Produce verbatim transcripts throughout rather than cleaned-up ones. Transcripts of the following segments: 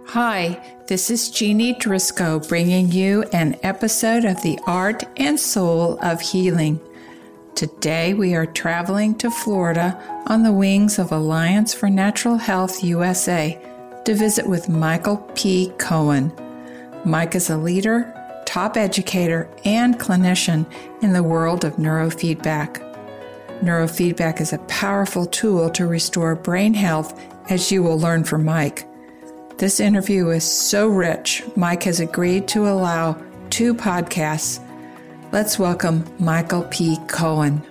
Hi, this is Jeannie Driscoll bringing you an episode of The Art and Soul of Healing. Today we are traveling to Florida on the wings of Alliance for Natural Health U S A to visit with Michael P. Cohen. Mike is a leader, top educator, and clinician in the world of neurofeedback. Neurofeedback is a powerful tool to restore brain health, as you will learn from Mike. This interview is so rich, Mike has agreed to allow two podcasts. Let's welcome Michael P. Cohen.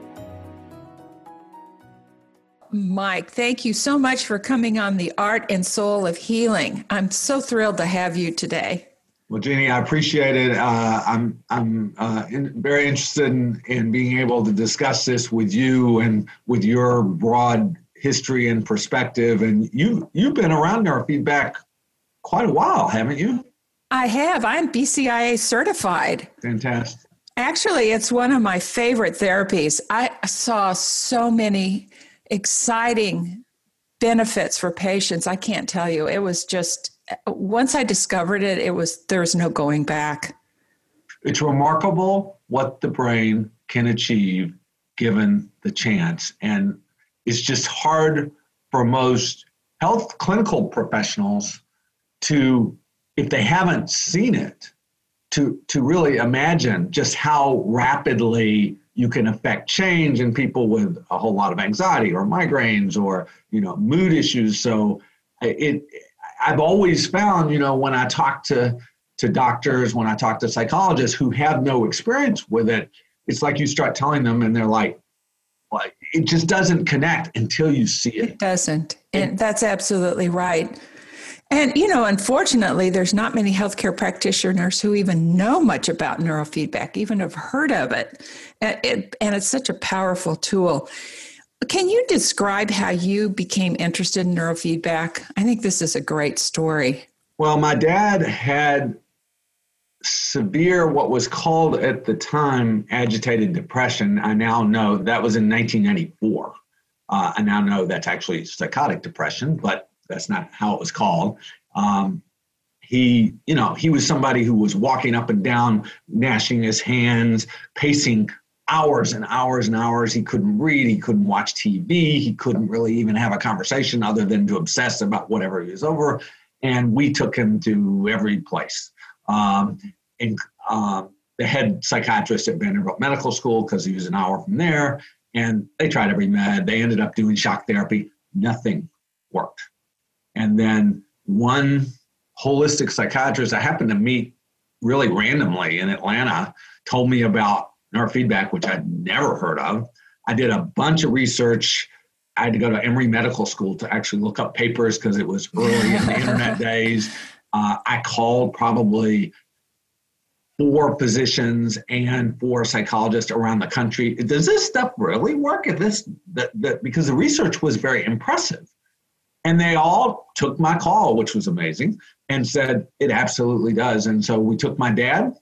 Mike, thank you so much for coming on The Art and Soul of Healing. I'm so thrilled to have you today. Well, Jeannie, I appreciate it. Uh, I'm I'm uh, in, very interested in, in being able to discuss this with you and with your broad history and perspective. And you, you've been around neurofeedback quite a while, haven't you? I have. I'm B C I A certified. Fantastic. Actually, it's one of my favorite therapies. I saw so many exciting benefits for patients. I can't tell you. It was just, once I discovered it, it was, there was no going back. It's remarkable what the brain can achieve given the chance. And it's just hard for most health clinical professionals to, if they haven't seen it, to, to really imagine just how rapidly you can affect change in people with a whole lot of anxiety or migraines or, you know, mood issues. So it, I've always found, you know, when I talk to, to doctors, when I talk to psychologists who have no experience with it, it's like you start telling them and they're like, like, it just doesn't connect until you see it. It doesn't. And that's absolutely right. And, you know, unfortunately, there's not many healthcare practitioners who even know much about neurofeedback, even have heard of it. And, it, and it's such a powerful tool. Can you describe how you became interested in neurofeedback? I think this is a great story. Well, my dad had severe, what was called at the time, agitated depression. I now know that was in nineteen ninety-four. Uh, I now know that's actually psychotic depression, but that's not how it was called. Um, he, you know, he was somebody who was walking up and down, gnashing his hands, pacing hours and hours and hours. He couldn't read. He couldn't watch T V. He couldn't really even have a conversation other than to obsess about whatever he was over. And we took him to every place. Um, and um, the head psychiatrist at Vanderbilt Medical School, because he was an hour from there, and they tried every med. They ended up doing shock therapy. Nothing worked. And then one holistic psychiatrist I happened to meet really randomly in Atlanta told me about neurofeedback, which I'd never heard of. I did a bunch of research. I had to go to Emory Medical School to actually look up papers because it was early in the internet days. Uh, I called probably four physicians and four psychologists around the country. Does this stuff really work? At this, that, that, because the research was very impressive. And they all took my call, which was amazing, and said it absolutely does. And so we took my dad,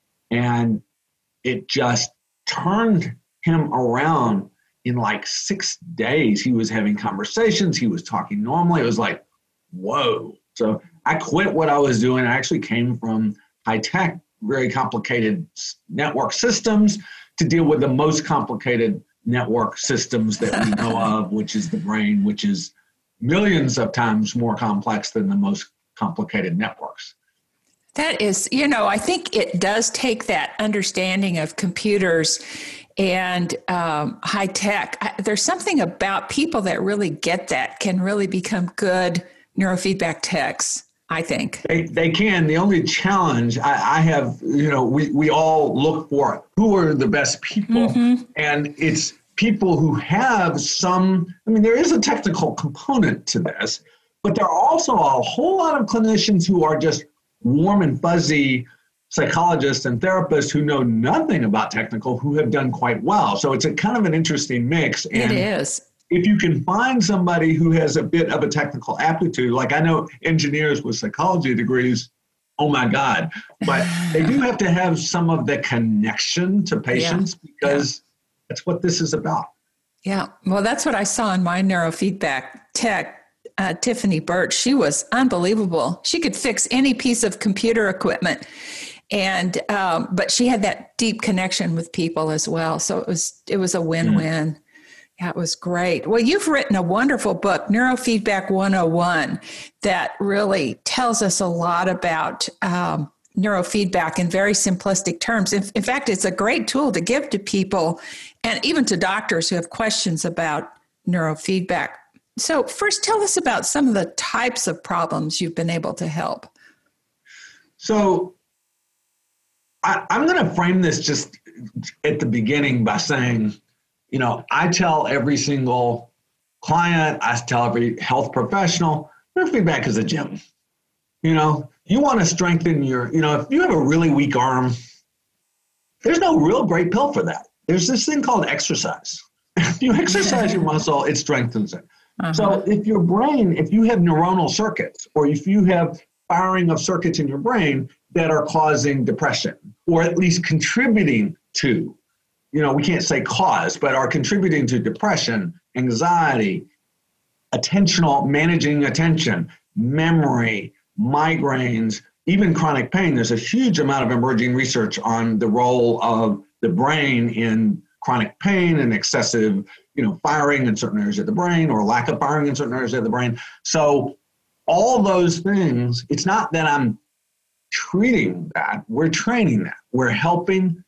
and it just turned him around in like six days. He was having conversations. He was talking normally. It was like, whoa. So I quit what I was doing. I actually came from high tech, very complicated network systems to deal with the most complicated network systems that we know of, which is the brain, which is millions of times more complex than the most complicated networks. That is, you know, I think it does take that understanding of computers and um, high tech. I, there's something about people that really get that, can really become good neurofeedback techs, I think. They, they can. The only challenge I, I have, you know, we, we all look for who are the best people. Mm-hmm. And it's people who have some, I mean, there is a technical component to this, but there are also a whole lot of clinicians who are just warm and fuzzy psychologists and therapists who know nothing about technical, who have done quite well. So it's a kind of an interesting mix. And it is. If you can find somebody who has a bit of a technical aptitude, like I know engineers with psychology degrees, oh my God, but they do have to have some of the connection to patients yeah. because yeah. that's what this is about. Yeah. Well, that's what I saw in my neurofeedback tech uh, Tiffany Birch. She was unbelievable. She could fix any piece of computer equipment. And, um, but she had that deep connection with people as well. So it was, it was a win-win. Mm. Yeah, it was great. Well, you've written a wonderful book, Neurofeedback one oh one, that really tells us a lot about um, neurofeedback in very simplistic terms. In, in fact, it's a great tool to give to people and even to doctors who have questions about neurofeedback. So first, tell us about some of the types of problems you've been able to help. So I, I'm going to frame this just at the beginning by saying, you know, I tell every single client, I tell every health professional, neurofeedback is a gym. You know, you want to strengthen your, you know, if you have a really weak arm, there's no real great pill for that. There's this thing called exercise. If you exercise your muscle, it strengthens it. Uh-huh. So if your brain, if you have neuronal circuits, or if you have firing of circuits in your brain that are causing depression, or at least contributing to, you know, we can't say cause, but are contributing to depression, anxiety, attentional, managing attention, memory, migraines, even chronic pain. There's a huge amount of emerging research on the role of the brain in chronic pain and excessive, you know, firing in certain areas of the brain or lack of firing in certain areas of the brain. So all those things, it's not that I'm treating that, we're training that. We're helping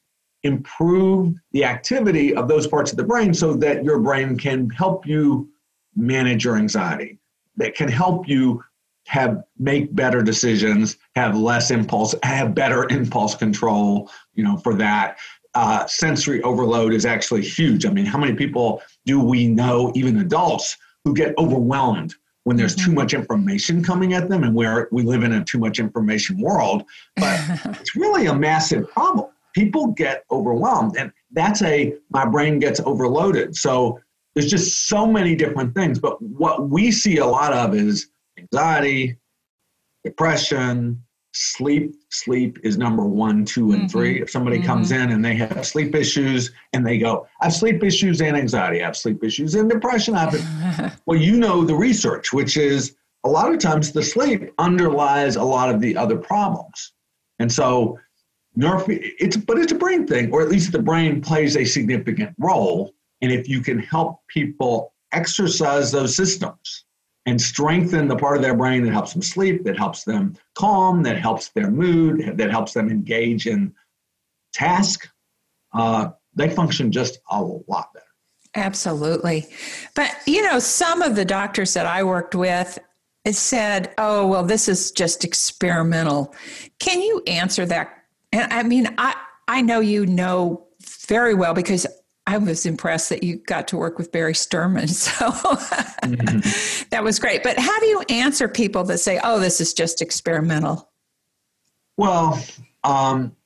improve the activity of those parts of the brain so that your brain can help you manage your anxiety, that can help you have make better decisions, have less impulse, have better impulse control, you know, for that. Uh, sensory overload is actually huge. I mean, how many people do we know, even adults, who get overwhelmed when there's mm-hmm. too much information coming at them, and where we live in a too much information world? But it's really a massive problem. People get overwhelmed, and that's a, my brain gets overloaded. So there's just so many different things. But what we see a lot of is anxiety, depression, sleep. Sleep is number one, two, and mm-hmm. three. If somebody mm-hmm. comes in and they have sleep issues and they go, I have sleep issues and anxiety, I have sleep issues and depression. I have well, you know the research, which is a lot of times the sleep underlies a lot of the other problems. And so neurofeedback, it's, but it's a brain thing, or at least the brain plays a significant role. And if you can help people exercise those systems and strengthen the part of their brain that helps them sleep, that helps them calm, that helps their mood, that helps them engage in task, uh, they function just a lot better. Absolutely. But, you know, some of the doctors that I worked with said, oh, well, this is just experimental. Can you answer that? And I mean, I, I know you know very well, because I was impressed that you got to work with Barry Sturman. So mm-hmm. that was great. But how do you answer people that say, oh, this is just experimental? Well, um,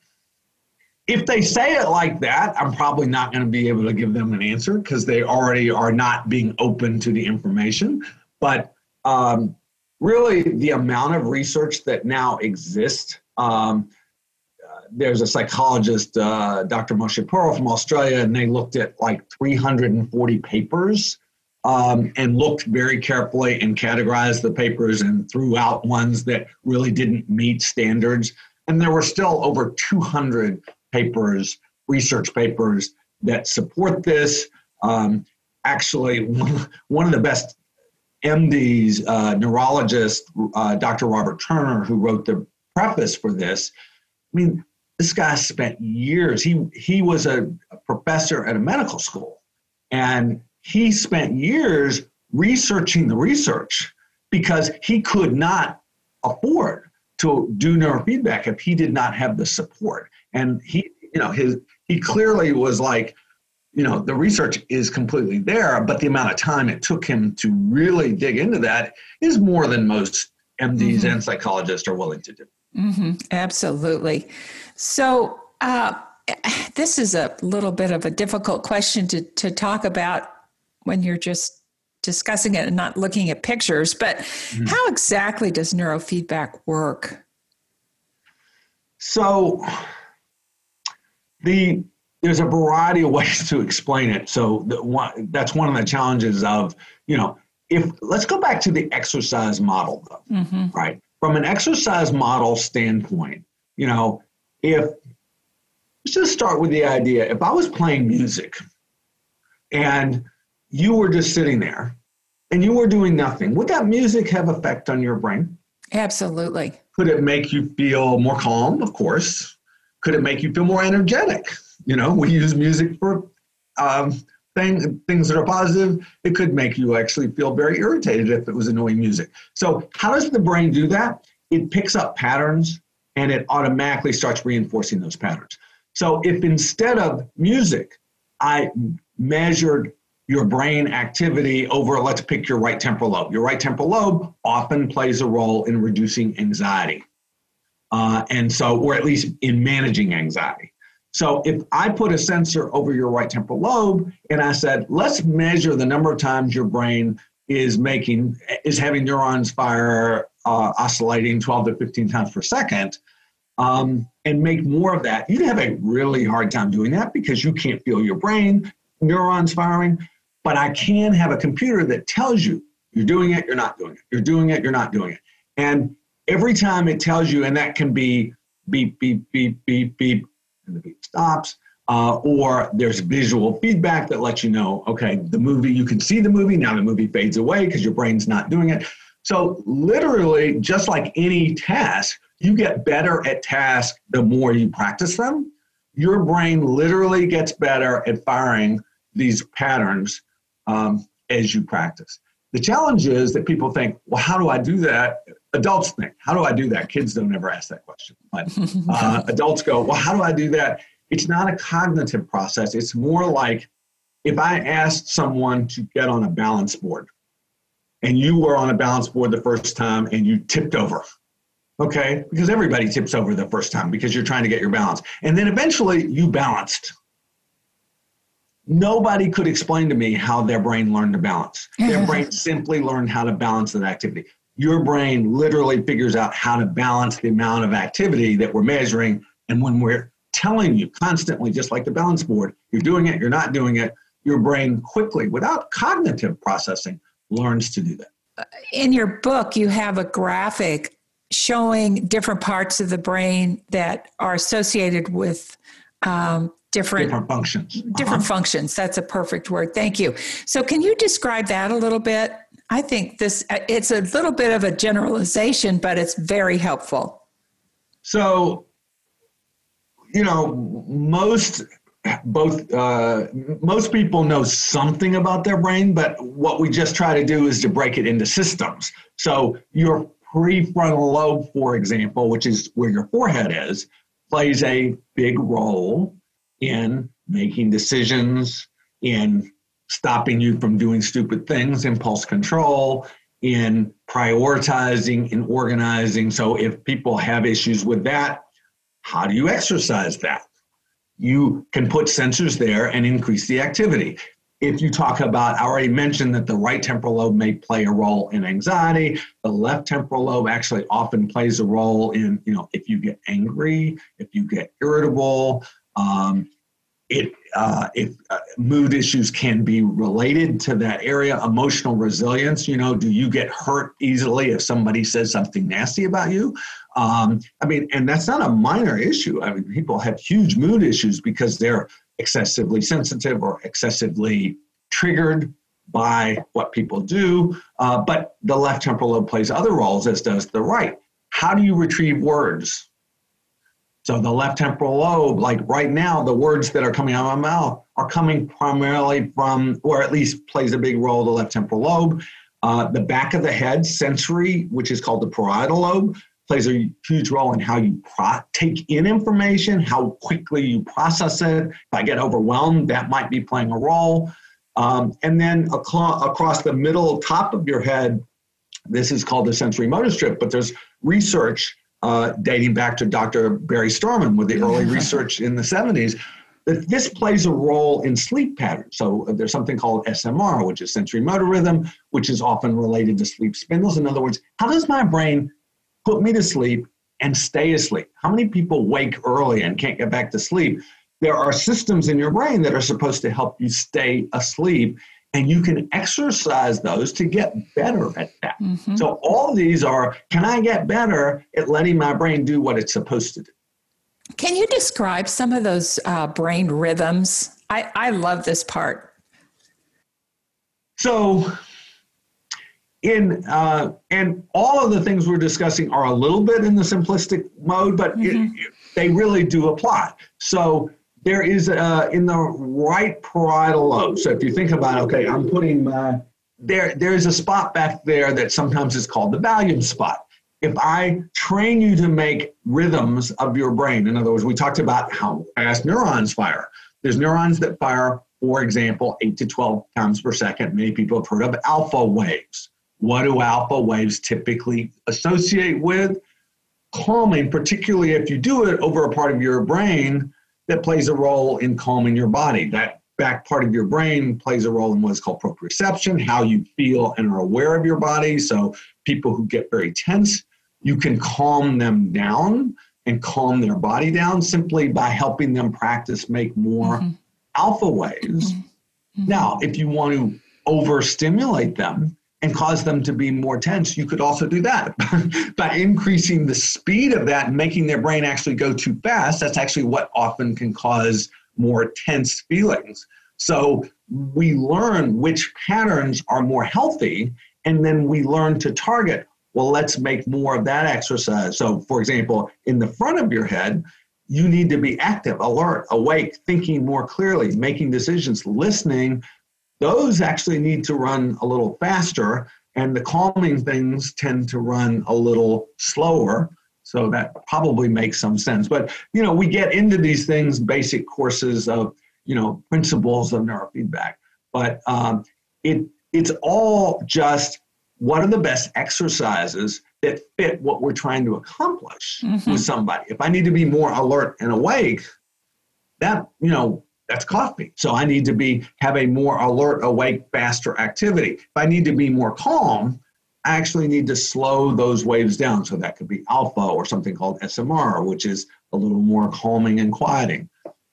if they say it like that, I'm probably not going to be able to give them an answer, because they already are not being open to the information. But um, really, the amount of research that now exists, um, there's a psychologist, uh, Doctor Moshe Pearl from Australia, and they looked at like three hundred forty papers um, and looked very carefully and categorized the papers and threw out ones that really didn't meet standards. And there were still over two hundred papers, research papers, that support this. Um, actually, one, one of the best M Ds, uh, neurologist, uh, Doctor Robert Turner, who wrote the preface for this, I mean, this guy spent years. He he was a, a professor at a medical school, and he spent years researching the research, because he could not afford to do neurofeedback if he did not have the support. And he, you know, his he clearly was like, you know, the research is completely there, but the amount of time it took him to really dig into that is more than most M Ds mm-hmm. and psychologists are willing to do. Mm-hmm. Absolutely. So uh, this is a little bit of a difficult question to, to talk about when you're just discussing it and not looking at pictures, but mm-hmm. how exactly does neurofeedback work? So the there's a variety of ways to explain it. So the one, that's one of the challenges of, you know, if let's go back to the exercise model, though, Mm-hmm. right? From an exercise model standpoint, you know, if let's just start with the idea, if I was playing music and you were just sitting there and you were doing nothing, would that music have effect on your brain? Absolutely. Could it make you feel more calm? Of course. Could it make you feel more energetic? You know, we use music for um, thing, things that are positive. It could make you actually feel very irritated if it was annoying music. So how does the brain do that? It picks up patterns and it automatically starts reinforcing those patterns. So if instead of music, I measured your brain activity over, let's pick your right temporal lobe. Your right temporal lobe often plays a role in reducing anxiety. Uh, and so, or at least in managing anxiety. So if I put a sensor over your right temporal lobe and I said, let's measure the number of times your brain is making, is having neurons fire uh, oscillating twelve to fifteen times per second, um, and make more of that, you'd have a really hard time doing that because you can't feel your brain neurons firing. But I can have a computer that tells you you're doing it, you're not doing it, you're doing it, you're not doing it. And every time it tells you, and that can be beep, beep, beep, beep, beep, and the beep stops, uh, or there's visual feedback that lets you know, okay, the movie, you can see the movie, now the movie fades away because your brain's not doing it. So literally, just like any task, you get better at tasks the more you practice them. Your brain literally gets better at firing these patterns um, as you practice. The challenge is that people think, well, how do I do that? Adults think, how do I do that? Kids don't ever ask that question. But uh, adults go, well, how do I do that? It's not a cognitive process. It's more like if I asked someone to get on a balance board and you were on a balance board the first time and you tipped over, okay? Because everybody tips over the first time because you're trying to get your balance. And then eventually you balanced. Nobody could explain to me how their brain learned to balance. Their brain simply learned how to balance that activity. Your brain literally figures out how to balance the amount of activity that we're measuring. And when we're telling you constantly, just like the balance board, you're doing it, you're not doing it, your brain quickly, without cognitive processing, learns to do that. In your book, you have a graphic showing different parts of the brain that are associated with um, different, different functions. Different uh-huh. functions. That's a perfect word. Thank you. So can you describe that a little bit? I think this, it's a little bit of a generalization, but it's very helpful. So, you know, most both uh, most people know something about their brain, but what we just try to do is to break it into systems. So your prefrontal lobe, for example, which is where your forehead is, plays a big role in making decisions, in stopping you from doing stupid things, impulse control, in prioritizing, in organizing. So if people have issues with that, how do you exercise that? You can put sensors there and increase the activity. If you talk about, I already mentioned that the right temporal lobe may play a role in anxiety. The left temporal lobe actually often plays a role in, you know, if you get angry, if you get irritable, um, it, uh, if uh, mood issues can be related to that area. Emotional resilience, you know, do you get hurt easily if somebody says something nasty about you? Um, I mean, and that's not a minor issue. I mean, people have huge mood issues because they're excessively sensitive or excessively triggered by what people do. Uh, but the left temporal lobe plays other roles, as does the right. How do you retrieve words? So the left temporal lobe, like right now, the words that are coming out of my mouth are coming primarily from, or at least plays a big role, the left temporal lobe. Uh, the back of the head, sensory, which is called the parietal lobe, plays a huge role in how you pro- take in information, how quickly you process it. If I get overwhelmed, that might be playing a role. Um, and then ac- across the middle top of your head, this is called the sensory motor strip, but there's research uh, dating back to Doctor Barry Storman with the early research in the seventies, that this plays a role in sleep patterns. So there's something called S M R, which is sensory motor rhythm, which is often related to sleep spindles. In other words, how does my brain put me to sleep and stay asleep? How many people wake early and can't get back to sleep? There are systems in your brain that are supposed to help you stay asleep. And you can exercise those to get better at that. Mm-hmm. So all these are, can I get better at letting my brain do what it's supposed to do? Can you describe some of those uh, brain rhythms? I, I love this part. So in, uh, and all of the things we're discussing are a little bit in the simplistic mode, but mm-hmm. it, they really do apply. So there is uh, in the right parietal lobe. So if you think about, okay, I'm putting my, there, there's a spot back there that sometimes is called the valium spot. If I train you to make rhythms of your brain, in other words, we talked about how fast neurons fire. There's neurons that fire, for example, eight to twelve times per second. Many people have heard of alpha waves. What do alpha waves typically associate with? Calming, particularly if you do it over a part of your brain that plays a role in calming your body. That back part of your brain plays a role in what is called proprioception, how you feel and are aware of your body. So people who get very tense, you can calm them down and calm their body down simply by helping them practice make more mm-hmm. alpha waves. Mm-hmm. Now, if you want to overstimulate them and cause them to be more tense, you could also do that by increasing the speed of that and making their brain actually go too fast. That's actually what often can cause more tense feelings. So we learn which patterns are more healthy, and then we learn to target, well, let's make more of that exercise. So for example, in the front of your head, you need to be active, alert, awake, thinking more clearly, making decisions, listening. Those actually need to run a little faster, and the calming things tend to run a little slower. So that probably makes some sense. But, you know, we get into these things, basic courses of, you know, principles of neurofeedback. But um, it it's all just what are the best exercises that fit what we're trying to accomplish mm-hmm. with somebody. If I need to be more alert and awake, that, you know, that's coffee. So I need to be have a more alert, awake, faster activity. If I need to be more calm, I actually need to slow those waves down. So that could be alpha or something called S M R, which is a little more calming and quieting.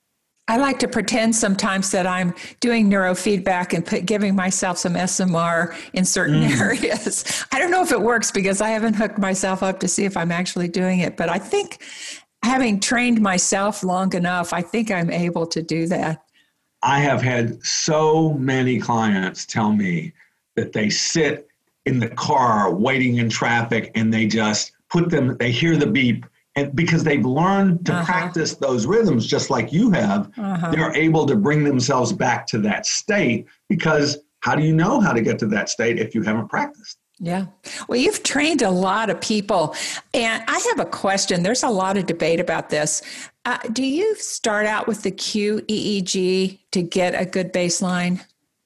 I like to pretend sometimes that I'm doing neurofeedback and put, giving myself some S M R in certain mm. areas. I don't know if it works because I haven't hooked myself up to see if I'm actually doing it, but I think having trained myself long enough, I think I'm able to do that. I have had so many clients tell me that they sit in the car waiting in traffic and they just put them, they hear the beep, and because they've learned to uh-huh. practice those rhythms just like you have, uh-huh. they're able to bring themselves back to that state, because how do you know how to get to that state if you haven't practiced? Yeah. Well, you've trained a lot of people. And I have a question. There's a lot of debate about this. Uh, do you start out with the Q E E G to get a good baseline?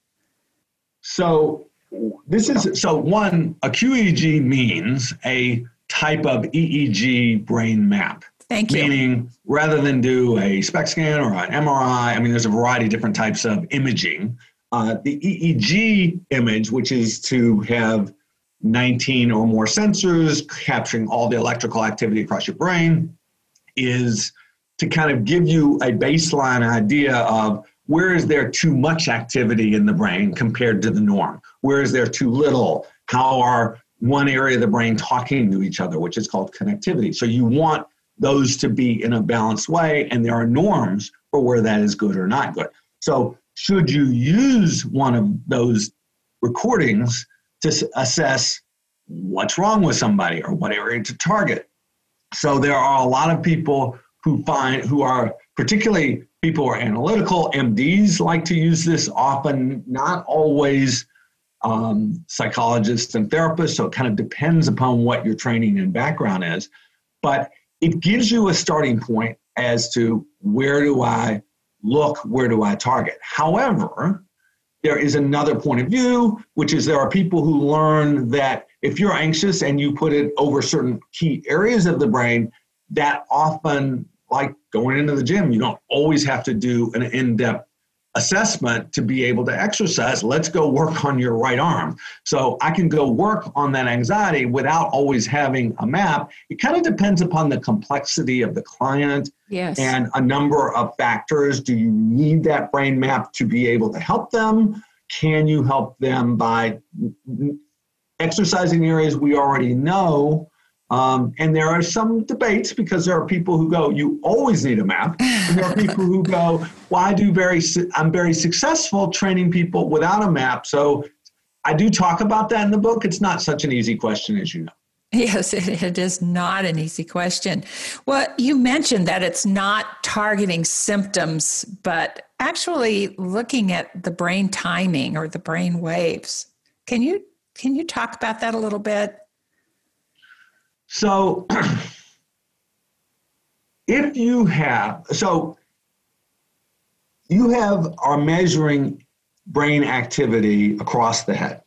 So this is, so one, a Q E E G means a type of E E G brain map. Thank you. Meaning, rather than do a SPECT scan or an M R I, I mean, there's a variety of different types of imaging. Uh, the E E G image, which is to have nineteen or more sensors capturing all the electrical activity across your brain, is to kind of give you a baseline idea of where is there too much activity in the brain compared to the norm? Where is there too little? How are one area of the brain talking to each other, which is called connectivity. So you want those to be in a balanced way, and there are norms for where that is good or not good. So should you use one of those recordings to assess what's wrong with somebody or what area to target? So there are a lot of people who find, who are particularly people who are analytical, M Ds like to use this often, not always um, psychologists and therapists. So it kind of depends upon what your training and background is, but it gives you a starting point as to where do I look, where do I target? However, there is another point of view, which is there are people who learn that if you're anxious and you put it over certain key areas of the brain, that often, like going into the gym, you don't always have to do an in-depth assessment to be able to exercise. Let's go work on your right arm. So I can go work on that anxiety without always having a map. It kind of depends upon the complexity of the client yes. and a number of factors. Do you need that brain map to be able to help them? can you help them by exercising areas we already know? Um, and there are some debates because there are people who go, you always need a map. And there are people who go, well, I do very, I'm very successful training people without a map. So I do talk about that in the book. It's not such an easy question, as you know. Yes, it, it is not an easy question. Well, you mentioned that it's not targeting symptoms, but actually looking at the brain timing or the brain waves. Can you can you talk about that a little bit? So if you have, so you have, are measuring brain activity across the head.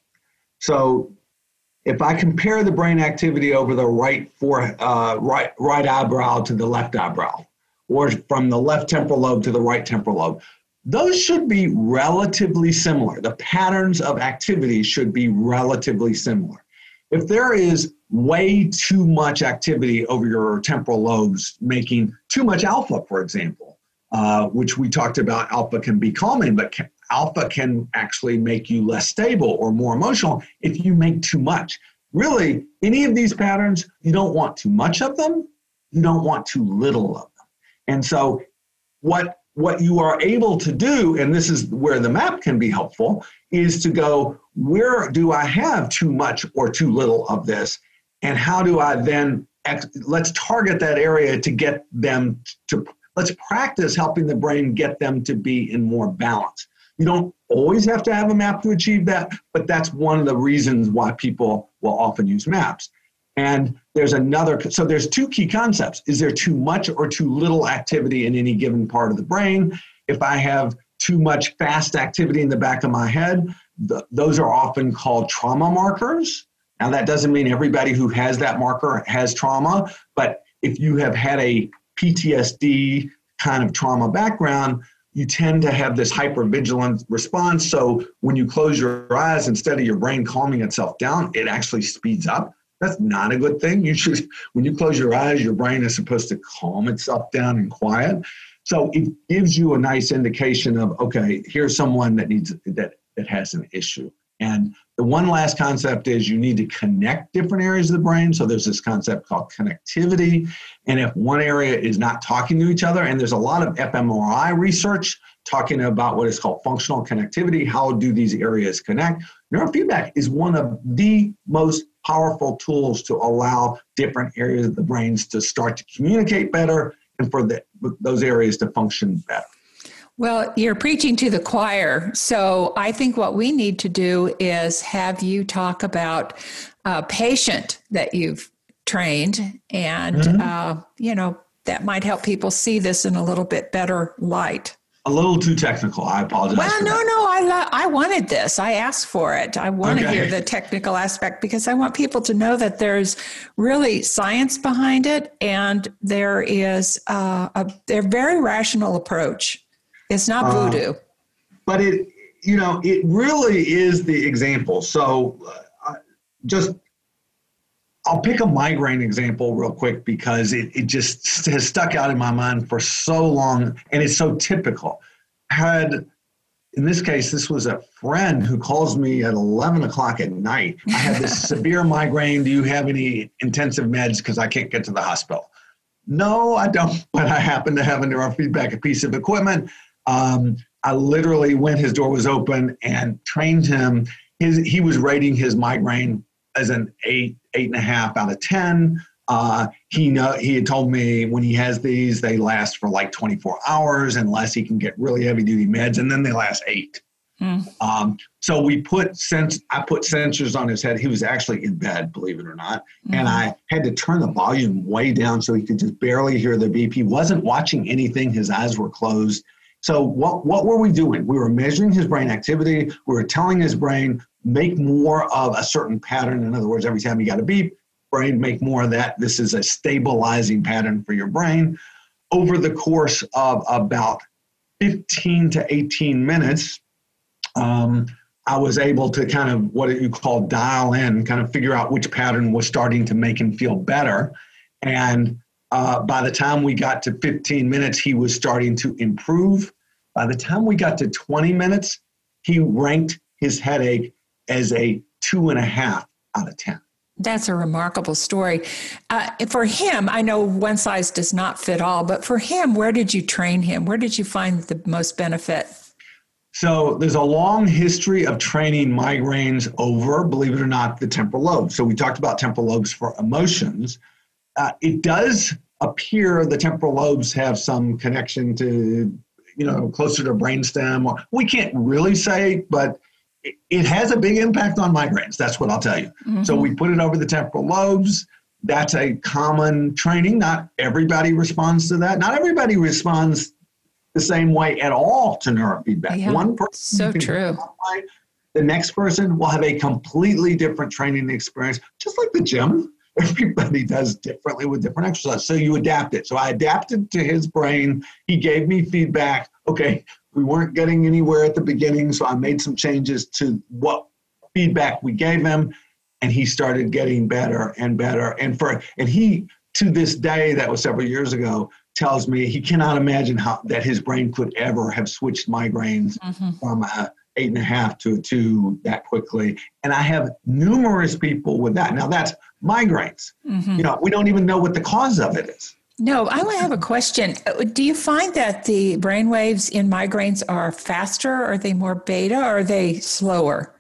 So if I compare the brain activity over the right fore, uh, right, right eyebrow to the left eyebrow, or from the left temporal lobe to the right temporal lobe, those should be relatively similar. The patterns of activity should be relatively similar. If there is way too much activity over your temporal lobes, making too much alpha, for example, uh, which we talked about, alpha can be calming, but can, alpha can actually make you less stable or more emotional if you make too much. Really, any of these patterns, you don't want too much of them, you don't want too little of them. And so what, what you are able to do, and this is where the map can be helpful, is to go, where do I have too much or too little of this? And how do I then, ex- let's target that area to get them to, let's practice helping the brain get them to be in more balance. You don't always have to have a map to achieve that, but that's one of the reasons why people will often use maps. And there's another, so there's two key concepts. Is there too much or too little activity in any given part of the brain? If I have too much fast activity in the back of my head, th- those are often called trauma markers. Now, that doesn't mean everybody who has that marker has trauma, but if you have had a P T S D kind of trauma background, you tend to have this hypervigilant response. So when you close your eyes, instead of your brain calming itself down, it actually speeds up. That's not a good thing. You should, when you close your eyes, your brain is supposed to calm itself down and quiet. So it gives you a nice indication of, okay, here's someone that needs that that has an issue. And the one last concept is you need to connect different areas of the brain. So there's this concept called connectivity. And if one area is not talking to each other, and there's a lot of fMRI research talking about what is called functional connectivity, how do these areas connect? Neurofeedback is one of the most powerful tools to allow different areas of the brains to start to communicate better and for the, those areas to function better. Well, you're preaching to the choir. So I think what we need to do is have you talk about a patient that you've trained, and, mm-hmm. uh, you know, that might help people see this in a little bit better light. A little too technical. I apologize. Well, for no, that. no, I lo- I wanted this. I asked for it. I want okay. to hear the technical aspect because I want people to know that there's really science behind it, and there is uh, a, a very rational approach. It's not voodoo. Uh, but it, you know, it really is the example. So uh, just, I'll pick a migraine example real quick because it, it just has stuck out in my mind for so long, and it's so typical. I had, in this case, this was a friend who calls me at eleven o'clock at night. I had this severe migraine. Do you have any intensive meds? Because I can't get to the hospital. No, I don't, but I happen to have a neurofeedback, a piece of equipment. Um, I literally, when his door was open, and trained him. His, he was rating his migraine as an eight, eight and a half out of ten. Uh, he know he had told me when he has these, they last for like twenty-four hours unless he can get really heavy duty meds, and then they last eight. Mm. Um, so we put sens- I put sensors on his head. He was actually in bed, believe it or not, mm. and I had to turn the volume way down so he could just barely hear the beep. He wasn't watching anything. His eyes were closed. So what, what were we doing? We were measuring his brain activity. We were telling his brain, make more of a certain pattern. In other words, every time you got a beep, brain, make more of that. This is a stabilizing pattern for your brain. Over the course of about fifteen to eighteen minutes, um, I was able to kind of what you call dial in, kind of figure out which pattern was starting to make him feel better. And Uh, by the time we got to fifteen minutes, he was starting to improve. By the time we got to twenty minutes, he ranked his headache as a two and a half out of ten. That's a remarkable story. Uh, for him, I know one size does not fit all, but for him, where did you train him? Where did you find the most benefit? So there's a long history of training migraines over, believe it or not, the temporal lobe. So we talked about temporal lobes for emotions. Uh, it does appear the temporal lobes have some connection to, you know, closer to brainstem. Or we can't really say, but it, it has a big impact on migraines. That's what I'll tell you. Mm-hmm. So we put it over the temporal lobes. That's a common training. Not everybody responds to that. Not everybody responds the same way at all to neurofeedback. Yeah, One person, so true. Way, the next person will have a completely different training experience, just like the gym. Everybody does differently with different exercises. So you adapt it. So I adapted to his brain. He gave me feedback. Okay, we weren't getting anywhere at the beginning, so I made some changes to what feedback we gave him, and he started getting better and better. And for and he, to this day, that was several years ago, tells me he cannot imagine how that his brain could ever have switched migraines mm-hmm. from a eight and a half to a two that quickly. And I have numerous people with that. Now that's migraines. Mm-hmm. You know, we don't even know what the cause of it is. No, I want to have a question. Do you find that the brain waves in migraines are faster? Are they more beta? Or are they slower?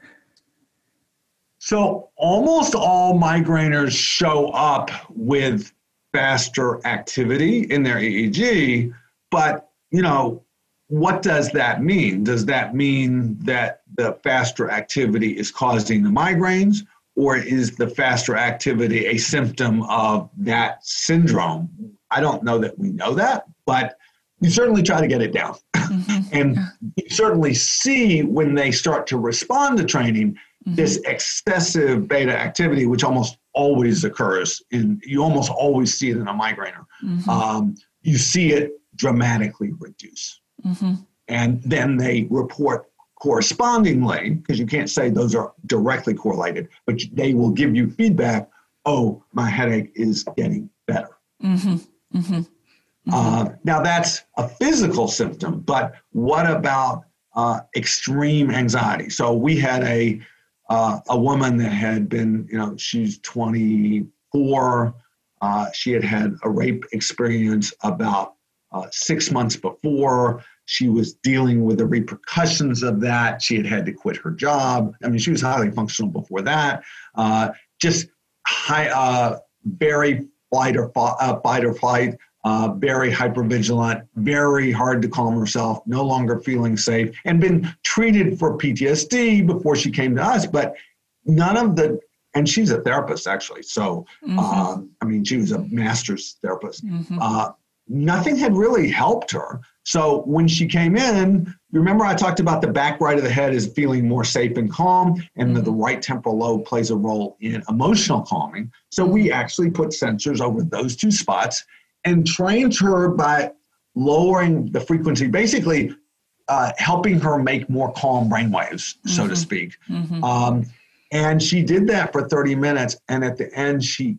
So almost all migraineurs show up with faster activity in their E E G, but, you know, what does that mean? Does that mean that the faster activity is causing the migraines, or is the faster activity a symptom of that syndrome? I don't know that we know that, but you certainly try to get it down. Mm-hmm. And you certainly see when they start to respond to training, mm-hmm. this excessive beta activity, which almost always occurs, in, you almost always see it in a migrainer. Mm-hmm. Um, you see it dramatically reduce. Mm-hmm. And then they report correspondingly, because you can't say those are directly correlated, but they will give you feedback, oh, my headache is getting better. Mm-hmm. Mm-hmm. Mm-hmm. Uh, now that's a physical symptom, but what about uh, extreme anxiety? So we had a uh, a woman that had been, you know, she's twenty-four. Uh, she had had a rape experience about uh, six months before. She was dealing with the repercussions of that. She had had to quit her job. I mean, she was highly functional before that. Uh, just high, uh, very flight or uh, fight or flight. Uh, very hypervigilant, very hard to calm herself, no longer feeling safe, and been treated for P T S D before she came to us. But none of the, and she's a therapist actually. So, mm-hmm. uh, I mean, she was a master's therapist. Mm-hmm. Uh, nothing had really helped her. So when she came in, remember I talked about the back right of the head is feeling more safe and calm, and mm-hmm. the right temporal lobe plays a role in emotional calming. So we actually put sensors over those two spots and trained her by lowering the frequency, basically uh, helping her make more calm brainwaves, mm-hmm. so to speak. Mm-hmm. Um, and she did that for thirty minutes. And at the end, she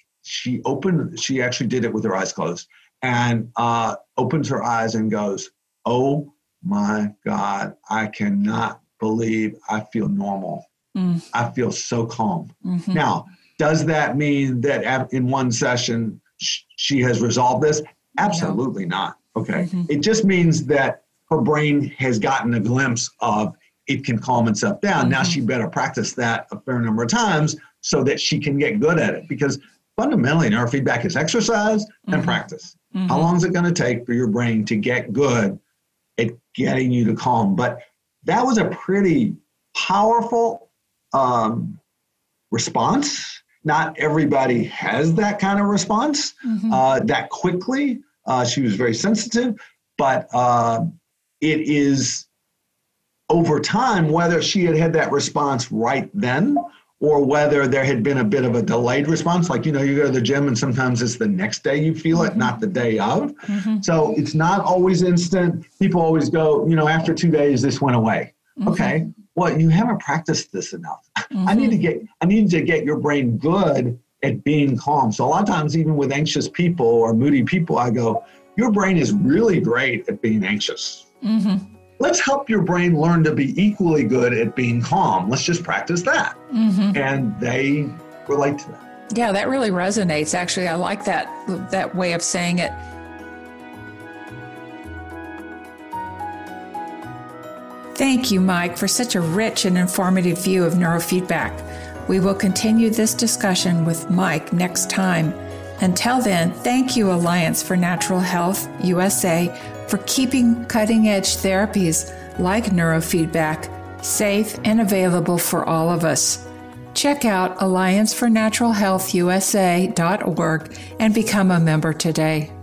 she opened, she actually did it with her eyes closed, and uh, opens her eyes and goes, oh my God, I cannot believe I feel normal. Mm. I feel so calm. Mm-hmm. Now, does that mean that in one session, she has resolved this? Absolutely no. not. Okay. Mm-hmm. It just means that her brain has gotten a glimpse of it can calm itself down. Mm-hmm. Now she better practice that a fair number of times so that she can get good at it, because fundamentally neurofeedback is exercise mm-hmm. and practice. Mm-hmm. How long is it going to take for your brain to get good at getting you to calm? But that was a pretty powerful um, response. Not everybody has that kind of response mm-hmm. uh, that quickly. Uh, she was very sensitive, but uh, it is over time, whether she had had that response right then or whether there had been a bit of a delayed response. Like, you know, you go to the gym and sometimes it's the next day you feel it, not the day of. Mm-hmm. So it's not always instant. People always go, you know, after two days, this went away. Mm-hmm. Okay. Well, you haven't practiced this enough. Mm-hmm. I need to get I need to get your brain good at being calm. So a lot of times, even with anxious people or moody people, I go, your brain is really great at being anxious. Mm-hmm. let's help your brain learn to be equally good at being calm. Let's just practice that. Mm-hmm. And they relate to that. Yeah, that really resonates. Actually, I like that, that way of saying it. Thank you, Mike, for such a rich and informative view of neurofeedback. We will continue this discussion with Mike next time. Until then, thank you, Alliance for Natural Health U S A, for keeping cutting-edge therapies like neurofeedback safe and available for all of us. Check out alliance for natural health U S A dot org and become a member today.